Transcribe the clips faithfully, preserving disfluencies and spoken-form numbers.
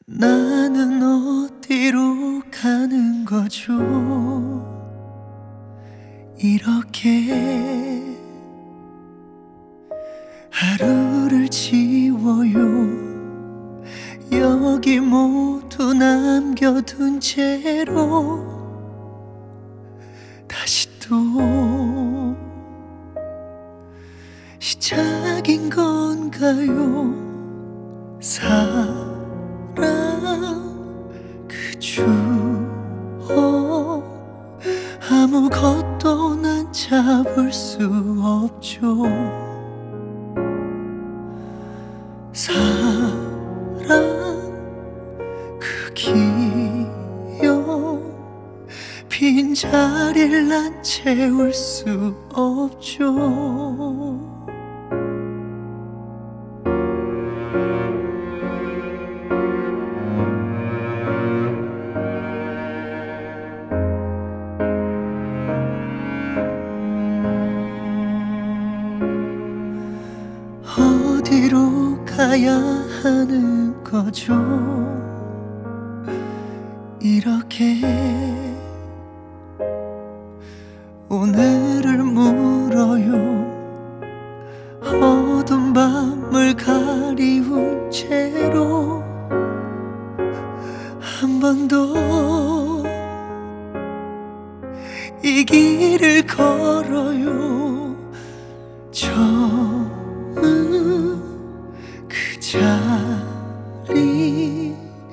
나는 어디로 가는 거죠? 이렇게 하루를 지워요. 여기 모두 남겨둔 채로 다시 또 시작인 건가요? 사랑 그 주어 아무것도 난 잡을 수 없죠. 사랑 그 기억 빈자리를 난 채울 수 없죠. 어디로 가야 하는 거죠? 이렇게 오늘을 물어요. 어두운 밤을 가리운 채로 한 번 더 이 길을 걸어요. 처음 그 자리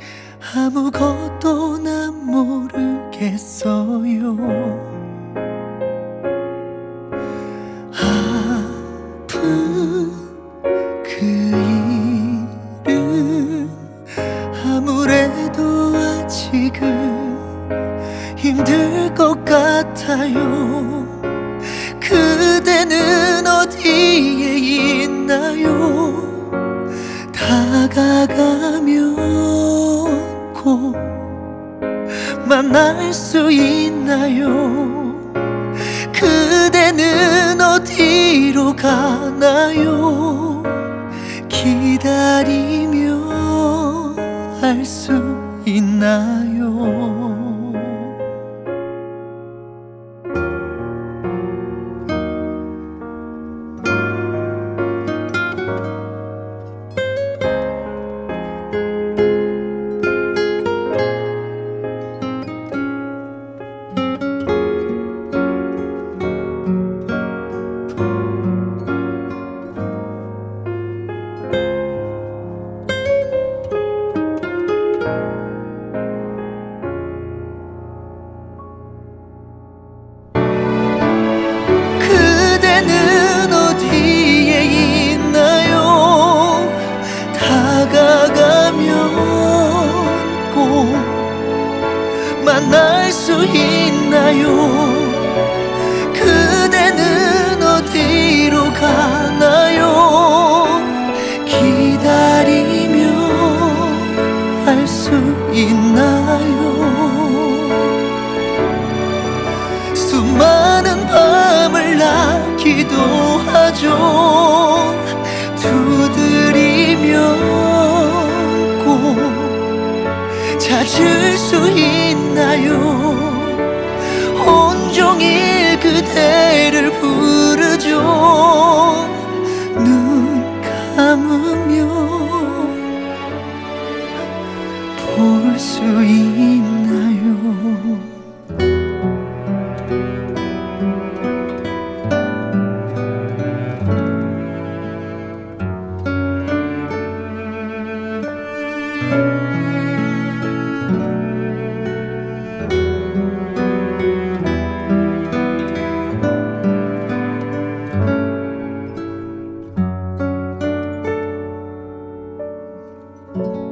아무것도 난 모르겠어요. 아픈 그 일은 아무래도 아직은 힘들 것 같아요. 그대는 어디에 있나요? 다가가면 꼭 만날 수 있나요? 그대는 어디로 가나요? 기다리며 알 수 있나요? 그대는 어디에 있나요? 다가가면 꼭 만날 수 있나요? 그대는 어디로 가나요? 기다리며 알 수 있나요? 수많은 밤을 나 기도하죠. 두드리면 꼭 찾을 수 있나요? 온종일 그대를 부르죠. 눈 감으면 볼 수 있나요? you.